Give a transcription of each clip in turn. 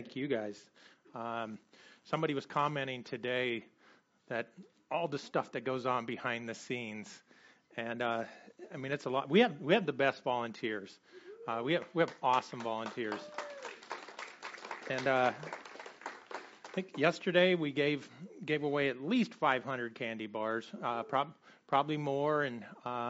Thank you guys. Somebody was commenting today that all the stuff that goes on behind the scenes, and it's a lot. We have the best volunteers. We have awesome volunteers, and I think yesterday we gave away at least 500 candy bars, probably more, and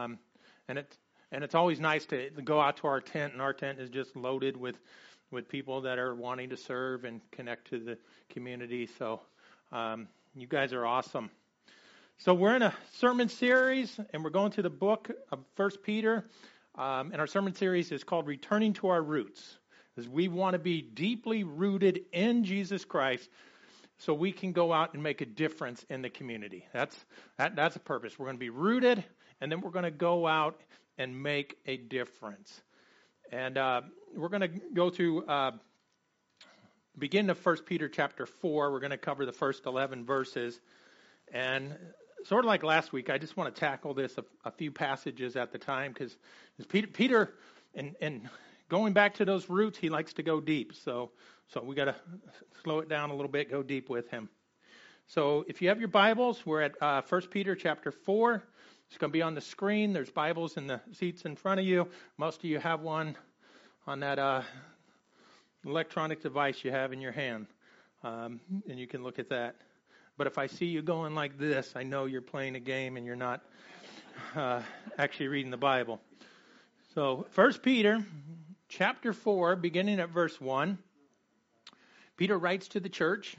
it's always nice to go out to our tent, and our tent is just loaded with people that are wanting to serve and connect to the community. So you guys are awesome. So we're in a sermon series, and we're going to the book of 1 Peter. And our sermon series is called Returning to Our Roots, because we want to be deeply rooted in Jesus Christ so we can go out and make a difference in the community. That's a purpose. We're going to be rooted, and then we're going to go out and make a difference. And we're going to go through beginning of 1 Peter chapter 4. We're going to cover the first 11 verses. And sort of like last week, I just want to tackle this a few passages at the time, because Peter, and going back to those roots, he likes to go deep. So we got to slow it down a little bit, go deep with him. So if you have your Bibles, we're at 1 Peter chapter 4. It's going to be on the screen. There's Bibles in the seats in front of you. Most of you have one on that electronic device you have in your hand, and you can look at that. But if I see you going like this, I know you're playing a game and you're not actually reading the Bible. So 1 Peter chapter 4, beginning at verse 1, Peter writes to the church.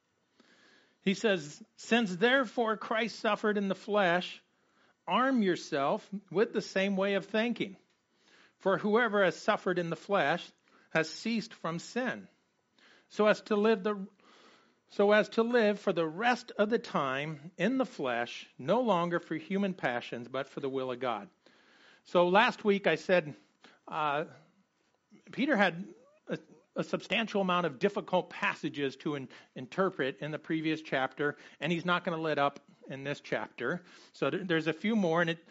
He says, "Since therefore Christ suffered in the flesh, arm yourself with the same way of thinking. For whoever has suffered in the flesh has ceased from sin, so as to live for the rest of the time in the flesh, no longer for human passions, but for the will of God." So last week I said Peter had a substantial amount of difficult passages to interpret in the previous chapter, and he's not going to let up in this chapter. So there's a few more, and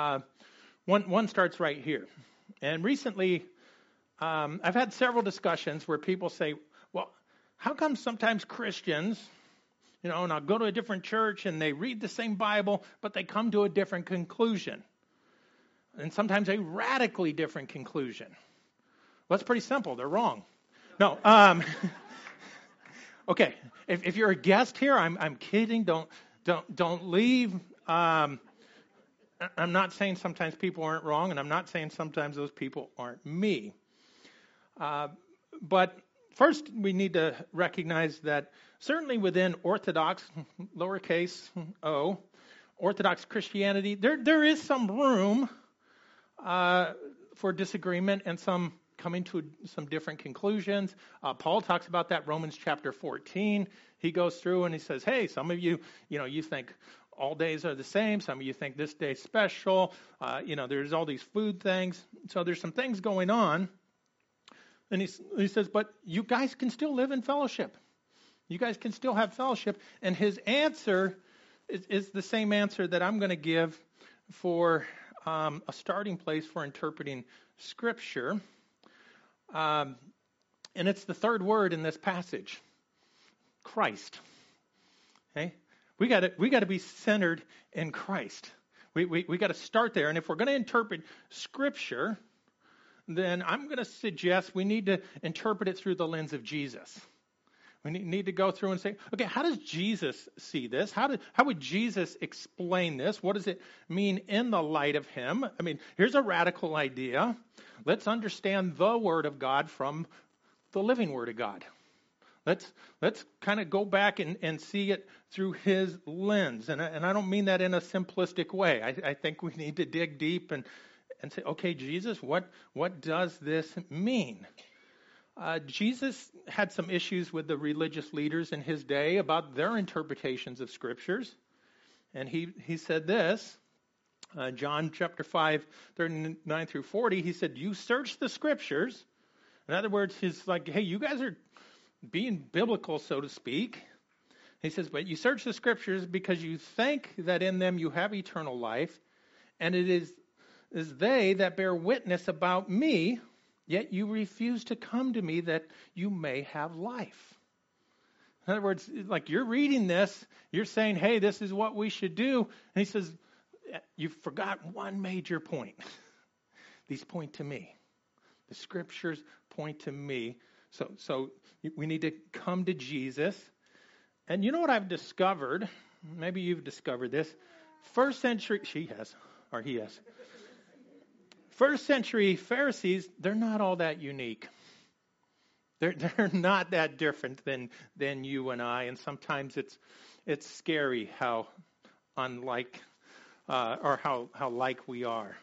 one starts right here. And recently, I've had several discussions where people say, well, how come sometimes Christians, and I'll go to a different church and they read the same Bible, but they come to a different conclusion? And sometimes a radically different conclusion. Well, it's pretty simple. They're wrong. No. Okay. If you're a guest here, I'm kidding. Don't leave. I'm not saying sometimes people aren't wrong, and I'm not saying sometimes those people aren't me. But first, we need to recognize that certainly within Orthodox, lowercase o, Orthodox Christianity, there is some room for disagreement and some coming to some different conclusions. Paul talks about that, Romans chapter 14. He goes through and he says, hey, some of you, you think all days are the same. Some of you think this day's special. There's all these food things. So there's some things going on. And he says, but you guys can still live in fellowship. You guys can still have fellowship. And his answer is the same answer that I'm going to give for a starting place for interpreting Scripture. And it's the third word in this passage, Christ. Okay? We got to be centered in Christ. We got to start there. And if we're going to interpret Scripture, then I'm going to suggest we need to interpret it through the lens of Jesus. We need to go through and say, okay, how does Jesus see this? How would Jesus explain this? What does it mean in the light of him? I mean, here's a radical idea. Let's understand the Word of God from the living Word of God. Let's kind of go back and see it through his lens. And I don't mean that in a simplistic way. I think we need to dig deep and say, okay, Jesus, what does this mean? Jesus had some issues with the religious leaders in his day about their interpretations of Scriptures. And he said this, John chapter 5, 39 through 40, he said, you search the Scriptures. In other words, he's like, hey, you guys are being biblical, so to speak. He says, but you search the Scriptures because you think that in them you have eternal life, and it is they that bear witness about me. yet you refuse to come to me that you may have life. In other words, like you're reading this, you're saying, hey, this is what we should do. And he says, you forgot one major point. These point to me. The scriptures point to me. So we need to come to Jesus. And you know what I've discovered? Maybe you've discovered this. First century, he has. First century Pharisees, they're not all that unique. They're not that different than you and I. And sometimes it's scary how unlike or how like we are.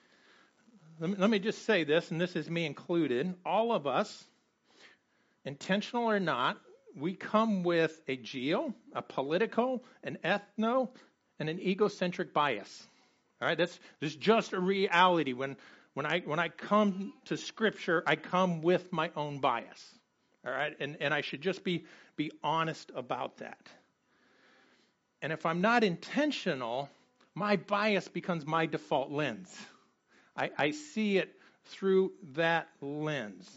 Let me just say this, and this is me included. All of us, intentional or not, we come with a geo, a political, an ethno, and an egocentric bias. All right, that's just a reality. When I come to Scripture, I come with my own bias. All right, and I should just be honest about that. And if I'm not intentional, my bias becomes my default lens. I see it through that lens.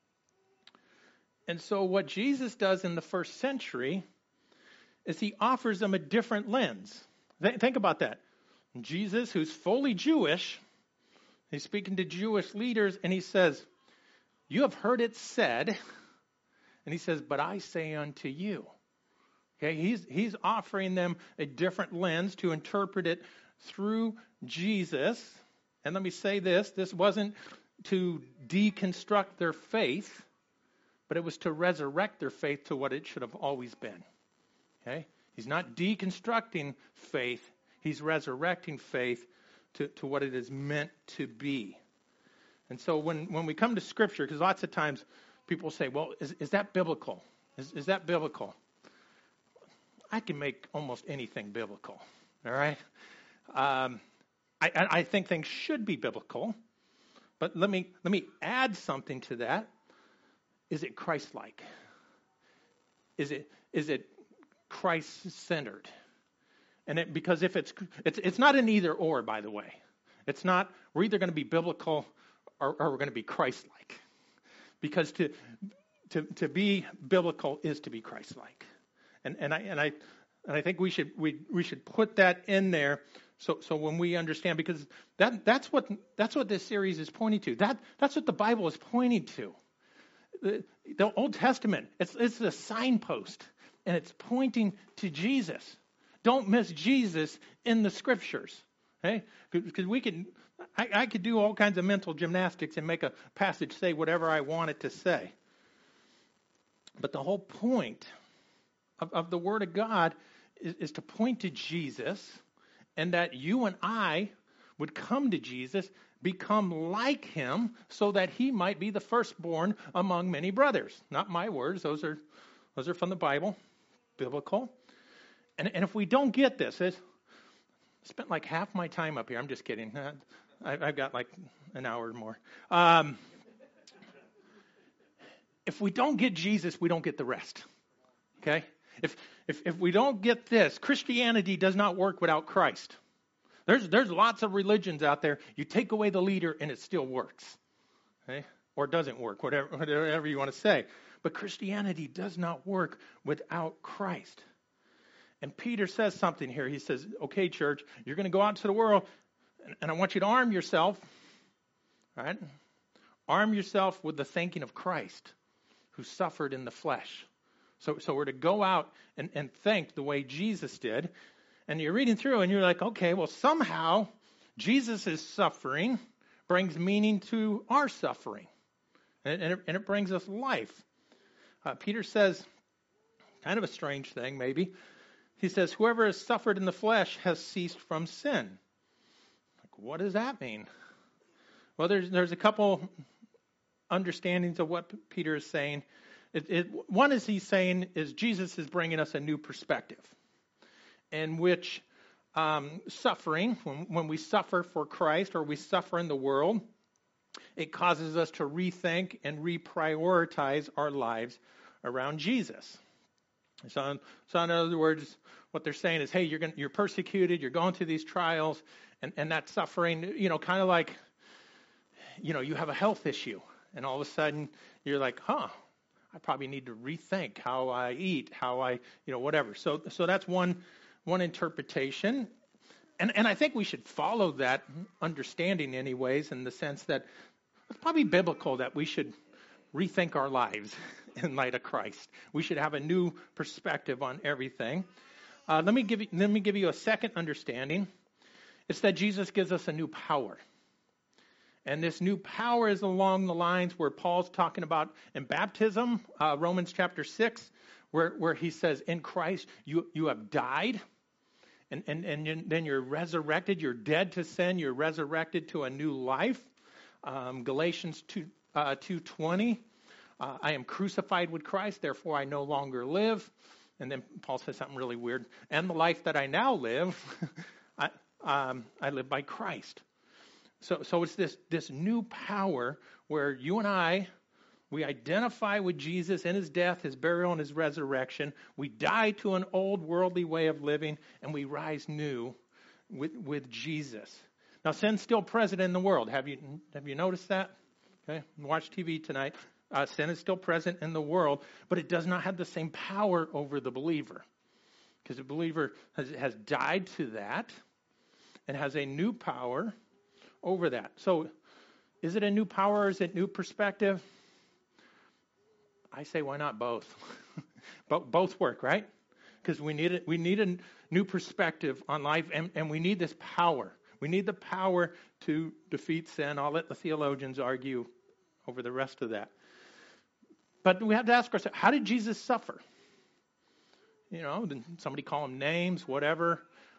And so what Jesus does in the first century is he offers them a different lens. Think about that. Jesus, who's fully Jewish, he's speaking to Jewish leaders, and he says, you have heard it said, and he says, but I say unto you. Okay, he's offering them a different lens to interpret it through Jesus. And let me say this wasn't to deconstruct their faith, but it was to resurrect their faith to what it should have always been. Okay? He's not deconstructing faith, he's resurrecting faith to what it is meant to be. And so when we come to Scripture, because lots of times people say, well, is that biblical? Is that biblical? I can make almost anything biblical. All right? I think things should be biblical, but let me add something to that. Is it Christ-like? Is it Christ-centered? And because if it's not an either or, by the way. It's not we're either going to be biblical or we're going to be Christ-like. Because to be biblical is to be Christ-like. And I think we should put that in there. So when we understand, because that's what this series is pointing to. That's what the Bible is pointing to. The Old Testament, it's a signpost, and it's pointing to Jesus. Don't miss Jesus in the Scriptures, okay? Because I could do all kinds of mental gymnastics and make a passage say whatever I want it to say. But the whole point of the Word of God is to point to Jesus, and that you and I would come to Jesus, become like him, so that he might be the firstborn among many brothers. Not my words; those are from the Bible, biblical. And if we don't get this, I spent like half my time up here. I'm just kidding. I've got like an hour or more. If we don't get Jesus, we don't get the rest. Okay? If we don't get this, Christianity does not work without Christ. There's lots of religions out there. You take away the leader and it still works. Okay? Or doesn't work, whatever you want to say. But Christianity does not work without Christ. And Peter says something here. He says, okay, church, you're going to go out into the world, and I want you to arm yourself. All right? Arm yourself with the thinking of Christ, who suffered in the flesh. So we're to go out and think the way Jesus did. And you're reading through and you're like, okay, well, somehow Jesus' suffering brings meaning to our suffering. And it brings us life. Peter says, kind of a strange thing maybe. He says, whoever has suffered in the flesh has ceased from sin. Like, what does that mean? Well, there's a couple understandings of what Peter is saying. One is he's saying is Jesus is bringing us a new perspective, in which suffering, when we suffer for Christ or we suffer in the world, it causes us to rethink and reprioritize our lives around Jesus. So in other words, what they're saying is, hey, you're persecuted, you're going through these trials, and that suffering, kind of like, you have a health issue. And all of a sudden, you're like, I probably need to rethink how I eat, how I, whatever. So that's one interpretation. And I think we should follow that understanding anyways, in the sense that it's probably biblical that we should rethink our lives in light of Christ. We should have a new perspective on everything. Let me give you a second understanding. It's that Jesus gives us a new power. And this new power is along the lines where Paul's talking about in baptism, Romans chapter 6, where he says, in Christ you have died, and then you're resurrected. You're dead to sin. You're resurrected to a new life. Galatians 2:20, I am crucified with Christ, therefore I no longer live. And then Paul says something really weird. And the life that I now live, I live by Christ. So it's this new power where you and I, we identify with Jesus in his death, his burial, and his resurrection. We die to an old worldly way of living, and we rise new with Jesus. Now, sin's still present in the world. Have you noticed that? Okay, watch TV tonight. Sin is still present in the world, but it does not have the same power over the believer, because the believer has died to that and has a new power over that. So is it a new power or is it new perspective? I say, why not both? Both work, right? Because we need a new perspective on life, and we need this power. We need the power to defeat sin. I'll let the theologians argue over the rest of that. But we have to ask ourselves, how did Jesus suffer? Somebody call him names, whatever.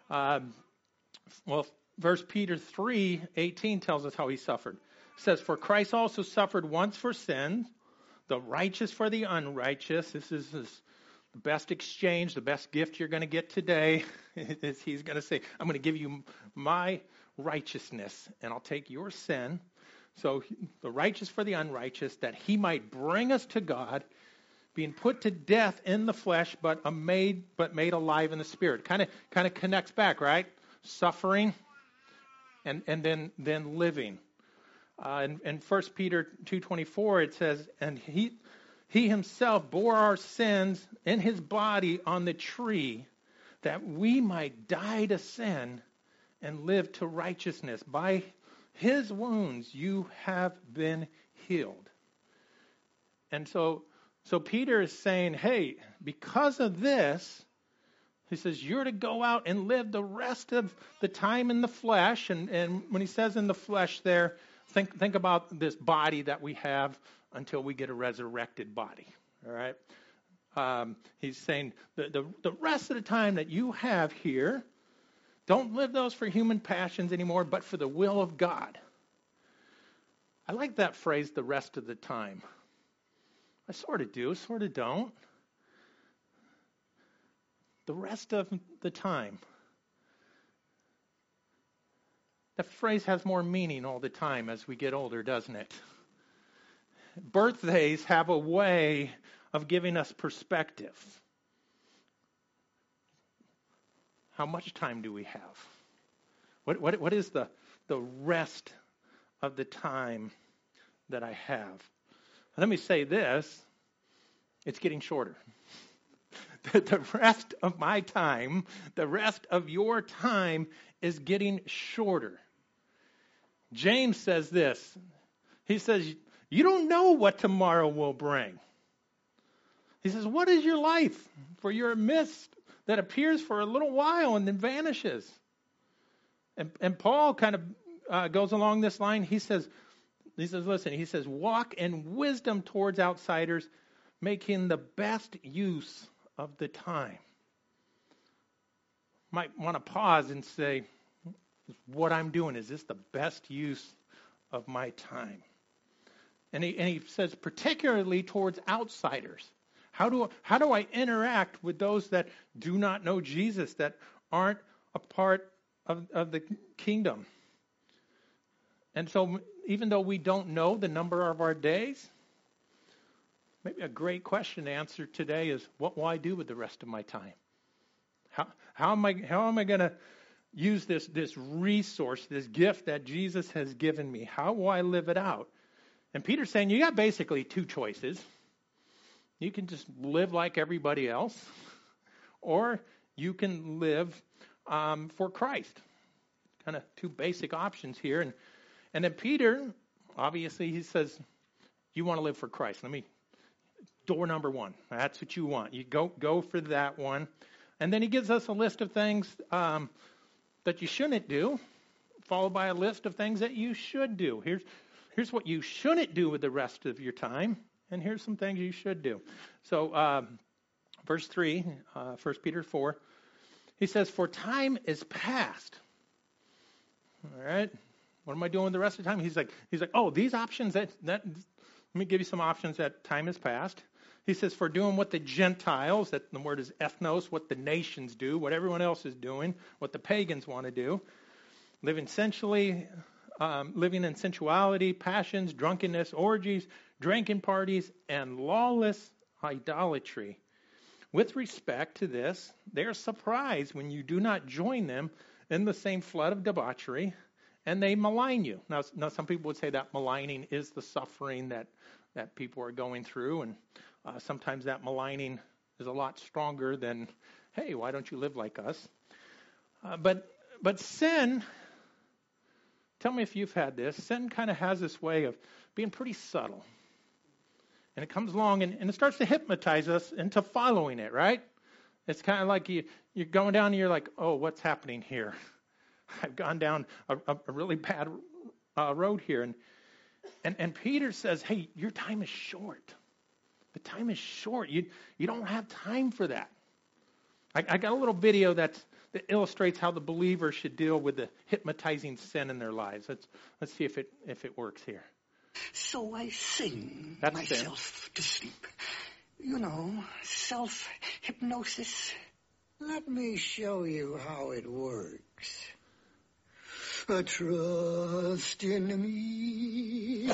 Well, 1 Peter 3:18 tells us how he suffered. It says, for Christ also suffered once for sin, the righteous for the unrighteous. This is the best exchange, the best gift you're going to get today. He's going to say, I'm going to give you my righteousness, and I'll take your sin. So the righteous for the unrighteous, that he might bring us to God, being put to death in the flesh, but made alive in the spirit. Kind of connects back, right? Suffering and then living. In 1 Peter 2:24 it says, and he himself bore our sins in his body on the tree, that we might die to sin and live to righteousness. By his wounds you have been healed. And so Peter is saying, hey, because of this, he says, you're to go out and live the rest of the time in the flesh. And when he says in the flesh there, think about this body that we have until we get a resurrected body. All right? He's saying the rest of the time that you have here, don't live those for human passions anymore, but for the will of God. I like that phrase, the rest of the time. I sort of do, sort of don't. The rest of the time. That phrase has more meaning all the time as we get older, doesn't it? Birthdays have a way of giving us perspective. How much time do we have? What is the rest of the time that I have? Let me say this. It's getting shorter. The rest of my time, the rest of your time is getting shorter. James says this. He says, you don't know what tomorrow will bring. He says, what is your life? For you're a mist that appears for a little while and then vanishes. And Paul kind of goes along this line. He says, walk in wisdom towards outsiders, making the best use of the time. Might want to pause and say, what I'm doing, is this the best use of my time? And he says, particularly towards outsiders. How do I interact with those that do not know Jesus, that aren't a part of the kingdom? And so even though we don't know the number of our days, maybe a great question to answer today is, what will I do with the rest of my time? How am I going to use this resource, this gift that Jesus has given me? How will I live it out? And Peter's saying you got basically two choices. You can just live like everybody else, or you can live for Christ. Kind of two basic options here. And then Peter, obviously, he says, you want to live for Christ. Door number one. That's what you want. You go for that one. And then he gives us a list of things that you shouldn't do, followed by a list of things that you should do. Here's what you shouldn't do with the rest of your time, and here's some things you should do. So verse 3, 1 Peter 4, he says, for time is past. All right. What am I doing with the rest of the time? He's like, oh, these options that let me give you some options that time has passed. He says, for doing what the Gentiles, that the word is ethnos, what the nations do, what everyone else is doing, what the pagans want to do. Living in sensuality, passions, drunkenness, orgies, drinking parties, and lawless idolatry. With respect to this, they are surprised when you do not join them in the same flood of debauchery, and they malign you. Now some people would say that maligning is the suffering that people are going through, and sometimes that maligning is a lot stronger than, hey, why don't you live like us? But sin, tell me if you've had this, sin kind of has this way of being pretty subtle. And it comes along and it starts to hypnotize us into following it, right? It's kind of like you're going down and you're like, oh, what's happening here? I've gone down a really bad road here. And Peter says, hey, your time is short. The time is short. You don't have time for that. I got a little video that illustrates how the believer should deal with the hypnotizing sin in their lives. Let's see if it works here. So I sing That's myself to sleep. You know, self-hypnosis. Let me show you how it works. Trust in me.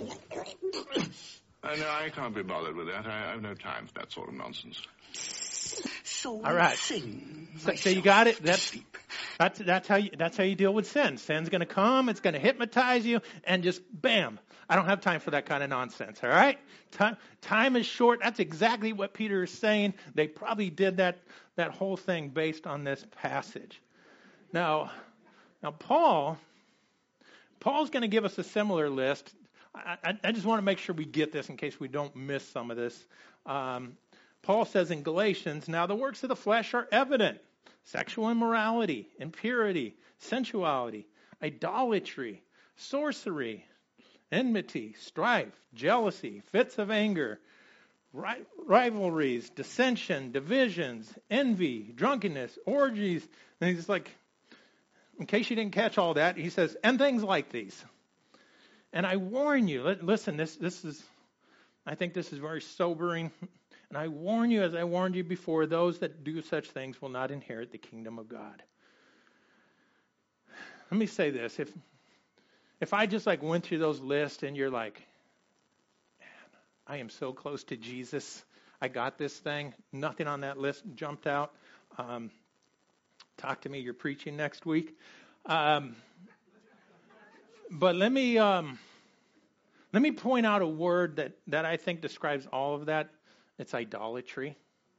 No, I can't be bothered with that. I have no time for that sort of nonsense. So All right. I sing So you got it. to sleep. That's how you deal with sin. Sin's going to come. It's going to hypnotize you, and just bam. I don't have time for that kind of nonsense. All right. Time is short. That's exactly what Peter is saying. They probably did that whole thing based on this passage. Now Paul's going to give us a similar list. I just want to make sure we get this in case we don't miss some of this. Paul says in Galatians, now the works of the flesh are evident. Sexual immorality, impurity, sensuality, idolatry, sorcery, enmity, strife, jealousy, fits of anger, rivalries, dissension, divisions, envy, drunkenness, orgies. And he's like, in case you didn't catch all that, he says, and things like these. And I warn you, listen, I think this is very sobering. And I warn you, as I warned you before, those that do such things will not inherit the kingdom of God. Let me say this. If I just went through those lists and you're like, man, I am so close to Jesus. I got this thing. Nothing on that list jumped out. Talk to me. You're preaching next week. But let me point out a word that I think describes all of that. It's idolatry.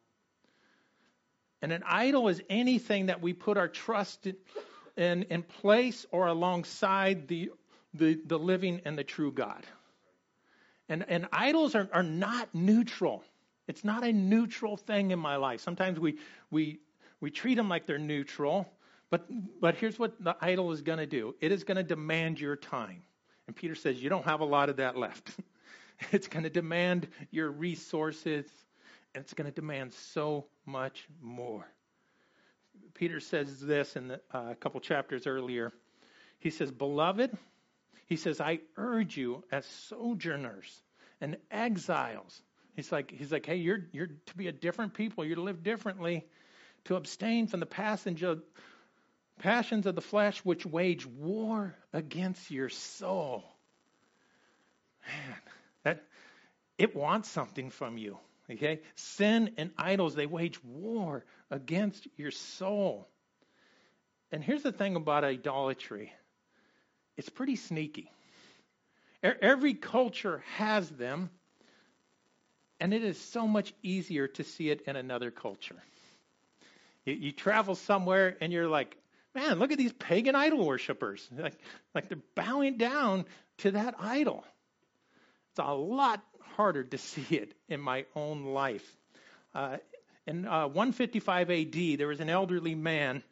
And an idol is anything that we put our trust in place or alongside the living and the true God. And idols are not neutral. It's not a neutral thing in my life. Sometimes we treat them like they're neutral, but here's what the idol is going to do. It is going to demand your time. And Peter says you don't have a lot of that left. It's going to demand your resources, and it's going to demand so much more. Peter says this in a couple chapters earlier. He says, beloved, he says, I urge you as sojourners and exiles. He's like, hey, you're to be a different people. You're to live differently, to abstain from the passions of the flesh which wage war against your soul. Man, it wants something from you. Okay? Sin and idols, they wage war against your soul. And here's the thing about idolatry. It's pretty sneaky. Every culture has them, and it is so much easier to see it in another culture. You travel somewhere and you're like, man, look at these pagan idol worshipers. Like they're bowing down to that idol. It's a lot harder to see it in my own life. In 155 AD, there was an elderly man.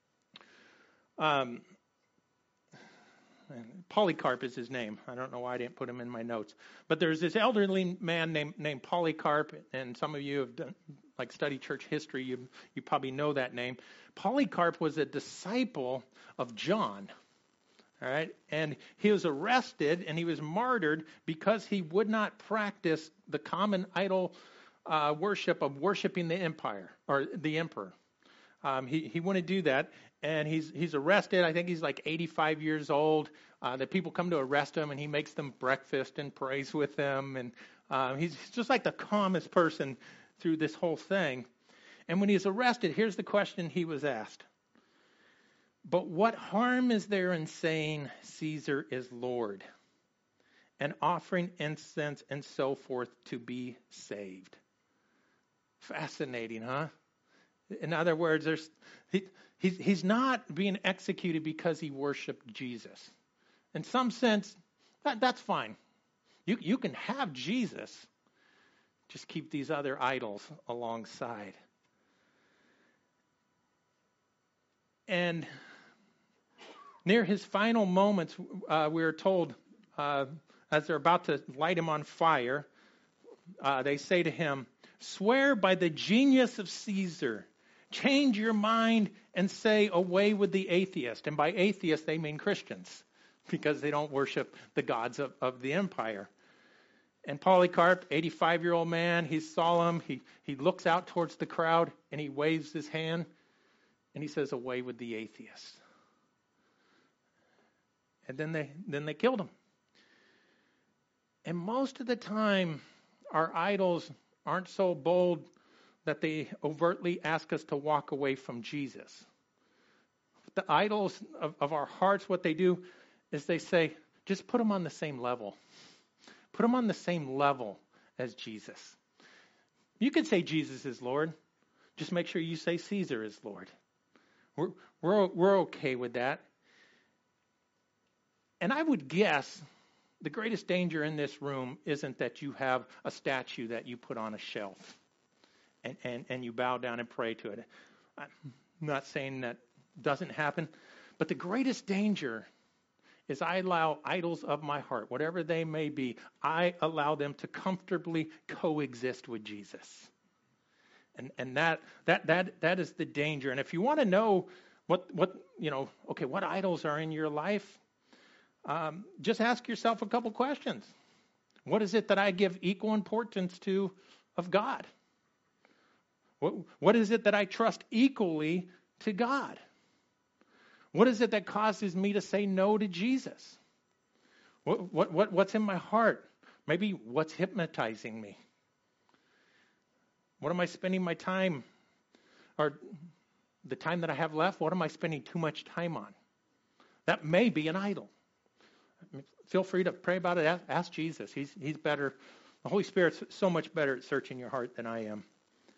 Polycarp is his name. I don't know why I didn't put him in my notes. But there's this elderly man named Polycarp, and some of you have done, studied church history. You probably know that name. Polycarp was a disciple of John. All right, and he was arrested and he was martyred because he would not practice the common idol worship of worshiping the empire or the emperor. He wouldn't do that, and he's arrested. I think he's like 85 years old. The people come to arrest him, and he makes them breakfast and prays with them, and he's just like the calmest person through this whole thing. And when he's arrested, here's the question he was asked. But what harm is there in saying Caesar is Lord and offering incense and so forth to be saved? Fascinating, huh? In other words, he's not being executed because he worshiped Jesus. In some sense, that's fine. You can have Jesus, just keep these other idols alongside. And near his final moments, we are told, as they're about to light him on fire, they say to him, "Swear by the genius of Caesar, change your mind and say away with the atheist." And by atheist, they mean Christians, because they don't worship the gods of the empire. And Polycarp, 85-year-old man, he's solemn. He looks out towards the crowd and he waves his hand and he says, "Away with the atheist." And then they killed him. And most of the time, our idols aren't so bold that they overtly ask us to walk away from Jesus. The idols of our hearts, what they do is they say, just put them on the same level. Put them on the same level as Jesus. You could say Jesus is Lord. Just make sure you say Caesar is Lord. We're okay with that. And I would guess the greatest danger in this room isn't that you have a statue that you put on a shelf and you bow down and pray to it. I'm not saying that doesn't happen, but the greatest danger is I allow idols of my heart, whatever they may be, I allow them to comfortably coexist with Jesus. And that is the danger. And if you want to know what idols are in your life, just ask yourself a couple questions. What is it that I give equal importance to of God? What is it that I trust equally to God? What is it that causes me to say no to Jesus? What's in my heart? Maybe what's hypnotizing me? What am I spending my time, or the time that I have left, what am I spending too much time on? That may be an idol. Feel free to pray about it. Ask Jesus. He's better. The Holy Spirit's so much better at searching your heart than I am.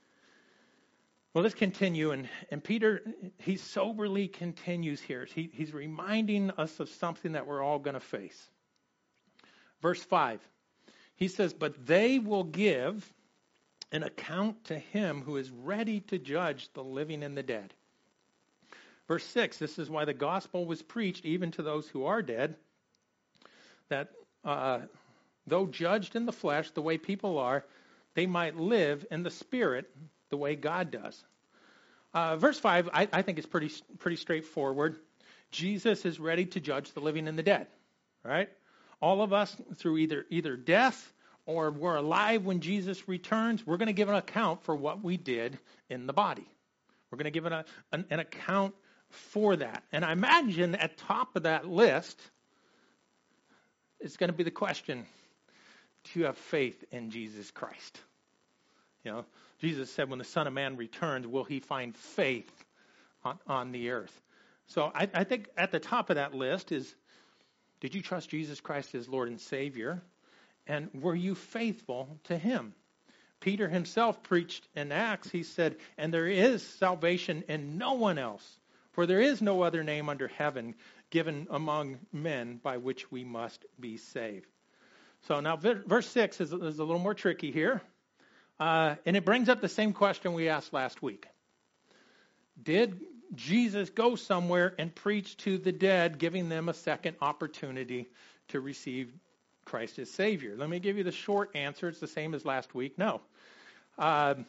Well, let's continue. And Peter, he soberly continues here. He's reminding us of something that we're all going to face. Verse 5, he says, "But they will give an account to him who is ready to judge the living and the dead." Verse 6, this is why the gospel was preached even to those who are dead, that though judged in the flesh the way people are, they might live in the spirit the way God does. Verse 5, I think is pretty straightforward. Jesus is ready to judge the living and the dead. Right? All of us, through either death or we're alive when Jesus returns, we're going to give an account for what we did in the body. We're going to give an account for that. And I imagine at top of that list, it's going to be the question, do you have faith in Jesus Christ? You know, Jesus said when the Son of Man returns, will he find faith on the earth? So I think at the top of that list is, Did you trust Jesus Christ as Lord and Savior? And were you faithful to him? Peter himself preached in Acts. He said, and there is salvation in no one else, for there is no other name under heaven given among men by which we must be saved. So now verse 6 is a little more tricky here. And it brings up the same question we asked last week. Did Jesus go somewhere and preach to the dead, giving them a second opportunity to receive Christ as Savior? Let me give you the short answer. It's the same as last week. No. And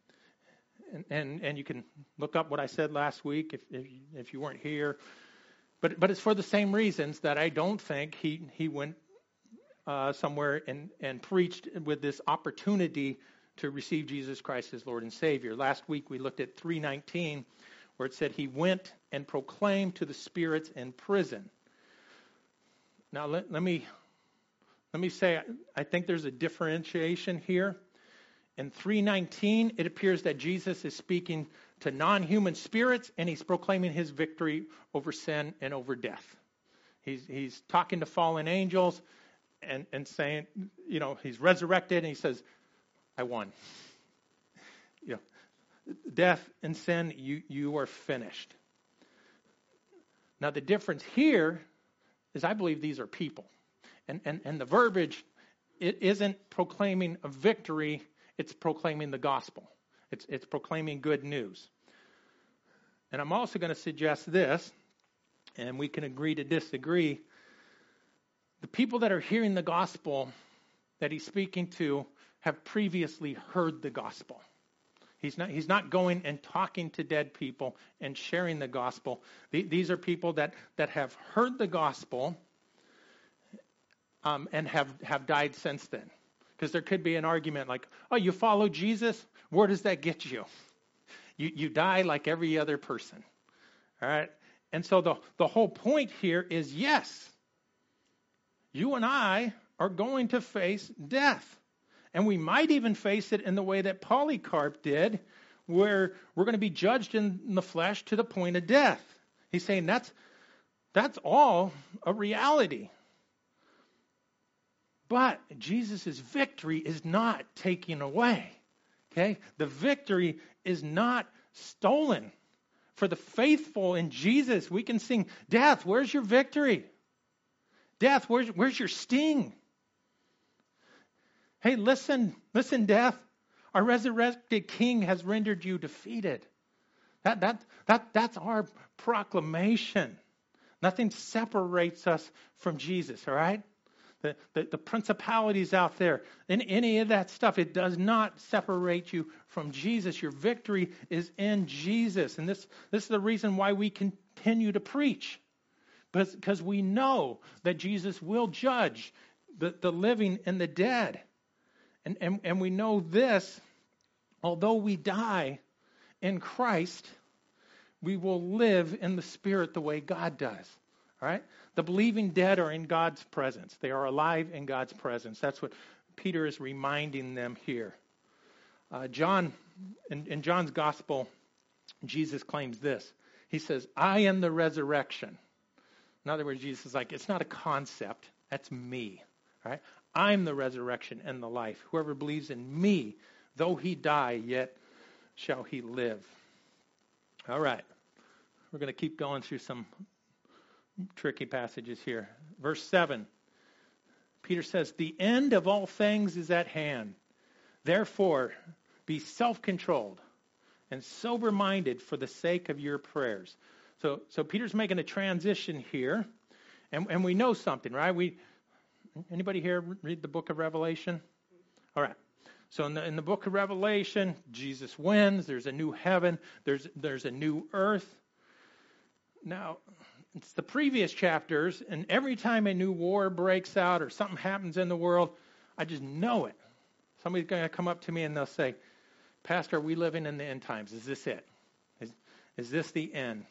you can look up what I said last week if you weren't here. But it's for the same reasons that I don't think he went somewhere and preached with this opportunity to receive Jesus Christ as Lord and Savior. Last week we looked at 3:19, where it said he went and proclaimed to the spirits in prison. Now let me say, I think there's a differentiation here. In 3:19, it appears that Jesus is speaking to non-human spirits, and he's proclaiming his victory over sin and over death. He's talking to fallen angels and saying, he's resurrected, and he says, I won. Death and sin, you are finished. Now the difference here is I believe these are people. And the verbiage, it isn't proclaiming a victory, it's proclaiming the gospel. It's proclaiming good news. And I'm also going to suggest this, and we can agree to disagree. The people that are hearing the gospel that he's speaking to have previously heard the gospel. He's not going and talking to dead people and sharing the gospel. These are people that have heard the gospel and have died since then. Because there could be an argument like, oh, you follow Jesus? Where does that get you? You die like every other person. All right? And so the whole point here is, yes, you and I are going to face death. And we might even face it in the way that Polycarp did, where we're going to be judged in the flesh to the point of death. He's saying that's all a reality. But Jesus' victory is not taken away. Okay? The victory is not stolen. For the faithful in Jesus, we can sing, death, where's your victory? Death, where's your sting? Hey, listen, death. Our resurrected King has rendered you defeated. That's our proclamation. Nothing separates us from Jesus, all right? The principalities out there, and any of that stuff, it does not separate you from Jesus. Your victory is in Jesus. And this is the reason why we continue to preach. Because we know that Jesus will judge the living and the dead. And we know this, although we die in Christ, we will live in the Spirit the way God does. All right? The believing dead are in God's presence. They are alive in God's presence. That's what Peter is reminding them here. In John's gospel, Jesus claims this. He says, I am the resurrection. In other words, Jesus is like, it's not a concept. That's me. All right? I'm the resurrection and the life. Whoever believes in me, though he die, yet shall he live. All right. We're going to keep going through some tricky passages here. Verse 7. Peter says, the end of all things is at hand. Therefore, be self-controlled and sober-minded for the sake of your prayers. So Peter's making a transition here. And we know something, right? Anybody here read the book of Revelation? All right. So in the book of Revelation, Jesus wins. There's a new heaven. There's a new earth. Now, it's the previous chapters, and every time a new war breaks out or something happens in the world, I just know it. Somebody's going to come up to me and they'll say, Pastor, are we living in the end times? Is this it? Is this the end?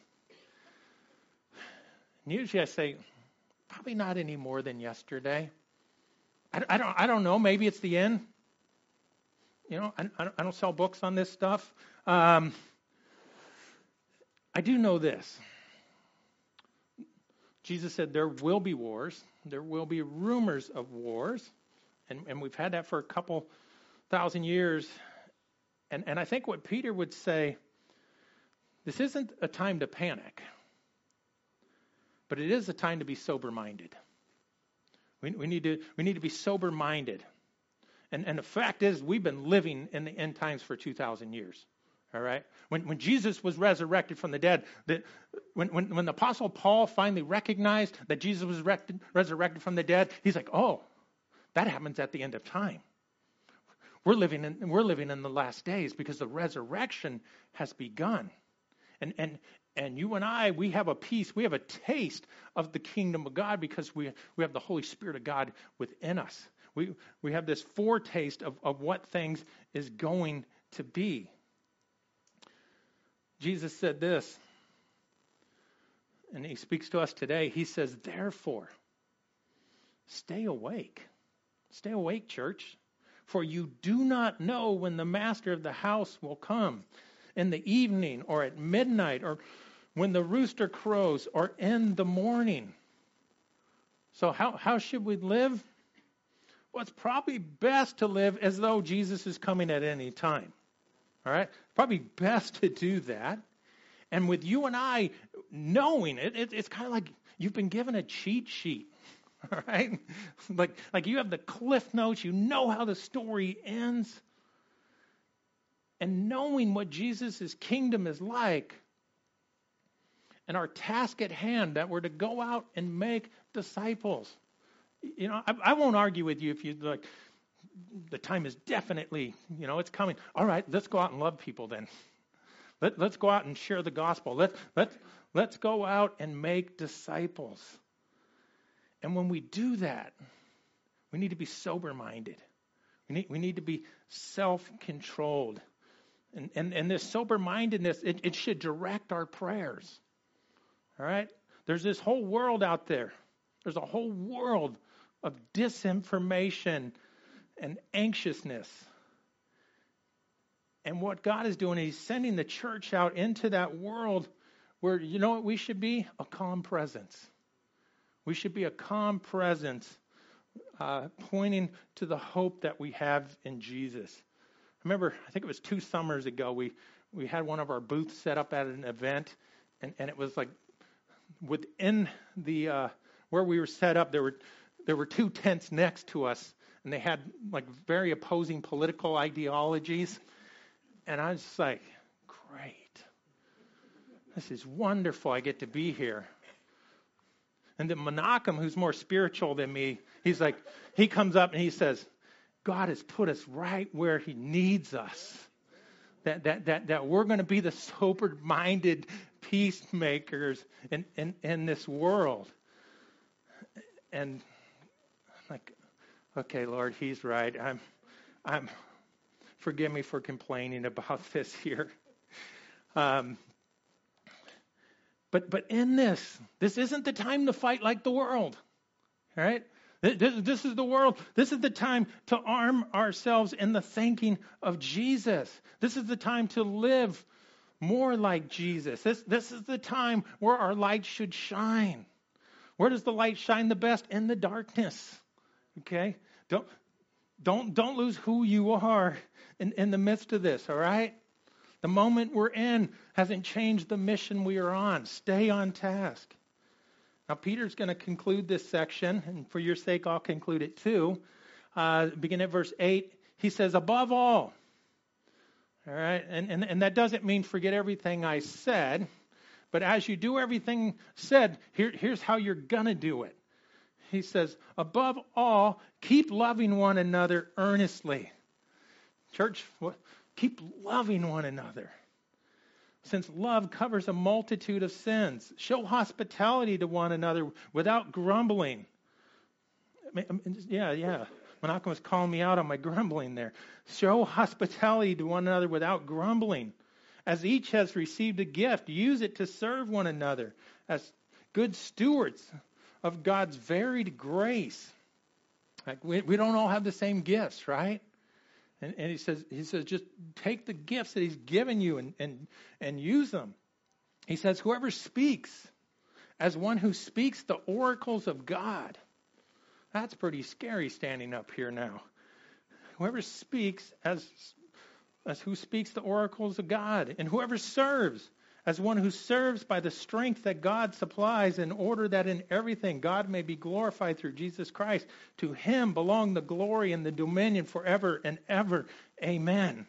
And usually I say, probably not any more than yesterday. I don't know. Maybe it's the end. I don't sell books on this stuff. I do know this. Jesus said there will be wars. There will be rumors of wars. And we've had that for a couple thousand years. And I think what Peter would say, this isn't a time to panic, but it is a time to be sober-minded. We need to be sober-minded. And the fact is, we've been living in the end times for 2,000 years. All right? When Jesus was resurrected from the dead, when the Apostle Paul finally recognized that Jesus was resurrected from the dead, he's like, oh, that happens at the end of time. We're living in the last days because the resurrection has begun. And you and I, we have a piece, we have a taste of the kingdom of God because we have the Holy Spirit of God within us. We have this foretaste of what things is going to be. Jesus said this, and he speaks to us today. He says, therefore, stay awake. Stay awake, church. For you do not know when the master of the house will come, in the evening or at midnight or when the rooster crows or in the morning. So how should we live? Well, it's probably best to live as though Jesus is coming at any time. All right? Probably best to do that. And with you and I knowing it's kind of like you've been given a cheat sheet. All right? Like you have the cliff notes. You know how the story ends. And knowing what Jesus' kingdom is like, and our task at hand that we're to go out and make disciples. You know, I won't argue with you if you like, the time is definitely, it's coming. All right, let's go out and love people then. Let's go out and share the gospel. Let's go out and make disciples. And when we do that, we need to be sober-minded. We need to be self-controlled. And this sober-mindedness, it should direct our prayers. All right? There's this whole world out there. There's a whole world of disinformation and anxiousness. And what God is doing, He's sending the church out into that world where, you know what we should be? A calm presence. We should be a calm presence, pointing to the hope that we have in Jesus. Remember, I think it was 2 summers ago, we had one of our booths set up at an event, and it was like within the where we were set up, there were 2 tents next to us, and they had like very opposing political ideologies. And I was just like, great. This is wonderful. I get to be here. And then Menachem, who's more spiritual than me, he comes up and he says, God has put us right where He needs us. That we're going to be the sober-minded peacemakers in this world. And I'm like, okay, Lord, He's right. I'm forgive me for complaining about this here. But in this isn't the time to fight like the world. All right? This is the world. This is the time to arm ourselves in the thinking of Jesus. This is the time to live more like Jesus. This is the time where our light should shine. Where does the light shine the best? In the darkness. Okay? Don't lose who you are in the midst of this, all right? The moment we're in hasn't changed the mission we are on. Stay on task. Now, Peter's going to conclude this section, and for your sake, I'll conclude it too. Begin at verse 8. He says, above all right? And that doesn't mean forget everything I said, but as you do everything said, here's how you're going to do it. He says, above all, keep loving one another earnestly. Church, keep loving one another. Since love covers a multitude of sins. Show hospitality to one another without grumbling. Yeah. Menachem was calling me out on my grumbling there. Show hospitality to one another without grumbling. As each has received a gift, use it to serve one another as good stewards of God's varied grace. Like we don't all have the same gifts, right? And he says just take the gifts that He's given you and use them. He says whoever speaks as one who speaks the oracles of God. That's pretty scary standing up here now. Whoever speaks as who speaks the oracles of God, and whoever serves as one who serves by the strength that God supplies, in order that in everything God may be glorified through Jesus Christ. To him belong the glory and the dominion forever and ever. Amen.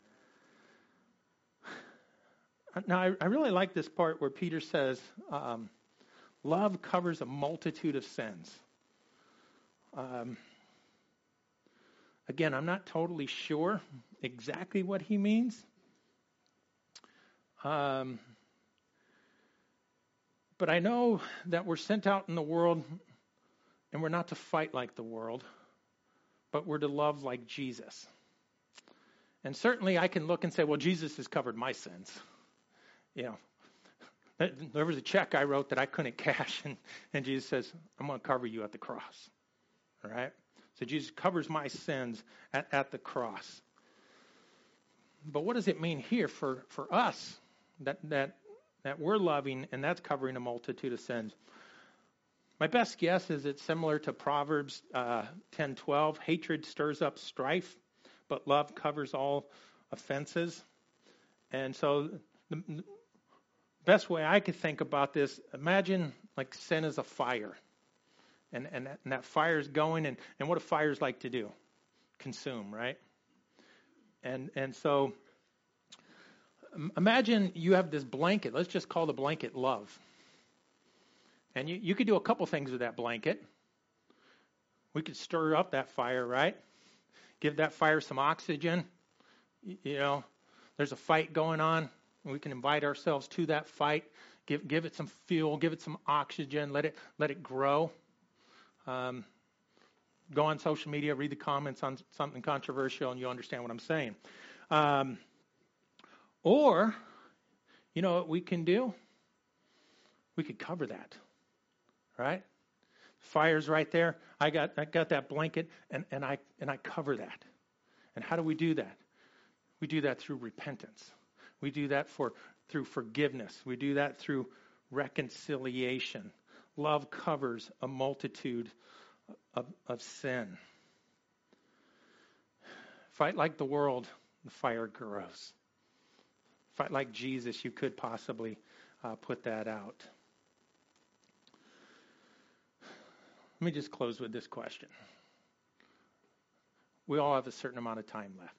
Now, I really like this part where Peter says, love covers a multitude of sins. Again, I'm not totally sure exactly what he means. But I know that we're sent out in the world, and we're not to fight like the world, but we're to love like Jesus. And certainly I can look and say, well, Jesus has covered my sins. You know, there was a check I wrote that I couldn't cash, and Jesus says, I'm going to cover you at the cross. All right? So Jesus covers my sins at the cross. But what does it mean here for us that we're loving, and that's covering a multitude of sins? My best guess is it's similar to Proverbs 10:12. Hatred stirs up strife, but love covers all offenses. And so the best way I could think about this, imagine like sin is a fire. And that fire is going, and what do fires like to do? Consume, right? And so imagine you have this blanket. Let's just call the blanket love. And you could do a couple things with that blanket. We could stir up that fire, right? Give that fire some oxygen. You know, there's a fight going on. We can invite ourselves to that fight. Give it some fuel. Give it some oxygen. Let it grow. Go on social media, read the comments on something controversial, and you'll understand what I'm saying. Or, you know what we can do? We could cover that, right? Fire's right there. I got that blanket, and I cover that. And how do we do that? We do that through repentance. We do that through forgiveness. We do that through reconciliation. Love covers a multitude of sin. Fight like the world, the fire grows. Fight like Jesus, you could possibly put that out. Let me just close with this question. We all have a certain amount of time left.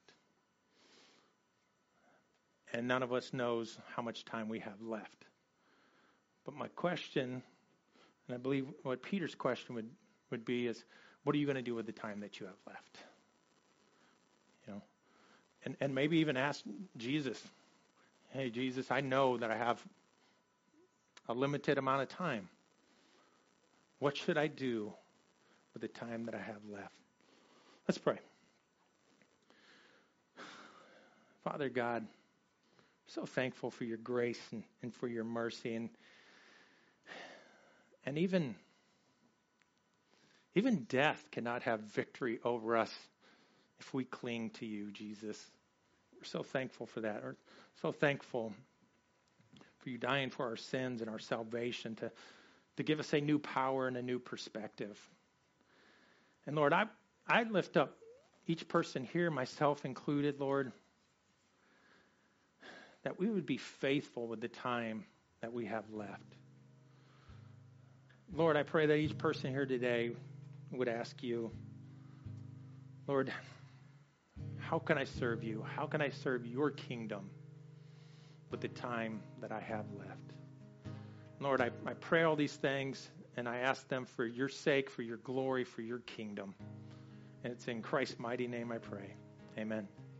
And none of us knows how much time we have left. But my question, and I believe what Peter's question would be, is what are you going to do with the time that you have left? You know, and maybe even ask Jesus, hey, Jesus, I know that I have a limited amount of time. What should I do with the time that I have left? Let's pray. Father God, I'm so thankful for your grace and for your mercy, and even death cannot have victory over us if we cling to you, Jesus. We're so thankful for that. We're so thankful for you dying for our sins and our salvation to give us a new power and a new perspective. And Lord, I lift up each person here, myself included, Lord, that we would be faithful with the time that we have left. Lord, I pray that each person here today would ask you, Lord, how can I serve you? How can I serve your kingdom with the time that I have left? Lord, I pray all these things, and I ask them for your sake, for your glory, for your kingdom. And it's in Christ's mighty name I pray. Amen.